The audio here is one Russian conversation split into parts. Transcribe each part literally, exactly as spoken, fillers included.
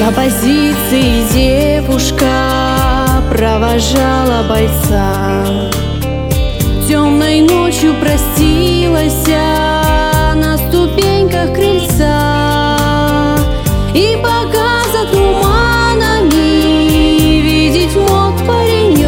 На позиции девушка провожала бойца. Темной ночью простилась на ступеньках крыльца, и пока за туманами видеть мог паренек,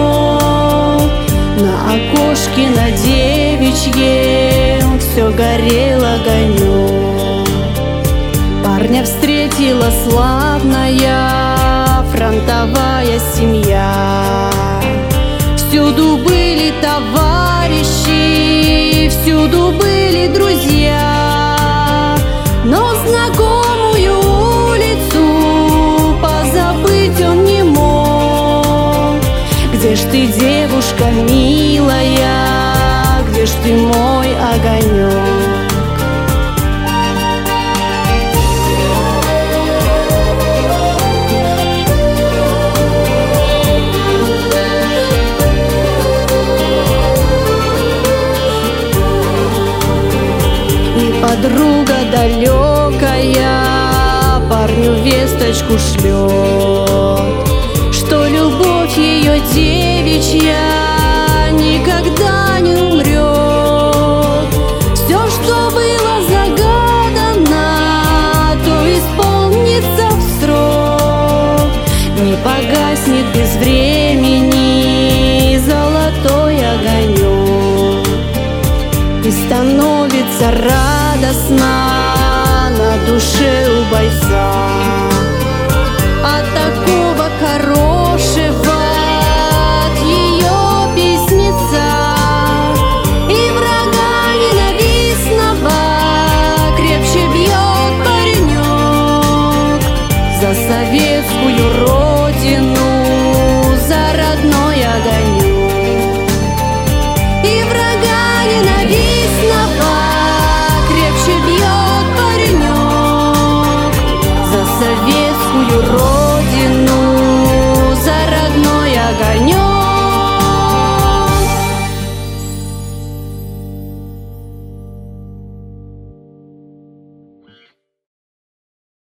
на окошке на девичьем все горел огонек. Парня встретила славная фронтовая семья. Всюду были товарищи, всюду были друзья, но знакомую улицу позабыть он не мог. Где ж ты, девушка милая, где ж ты, мой огонек? Подруга далекая парню весточку шлет, что любовь ее девичья никогда не умрет. Все, что было загадано, то исполнится в срок. Не погаснет без времени золотой огонек, и становится радостно на душе у бойца.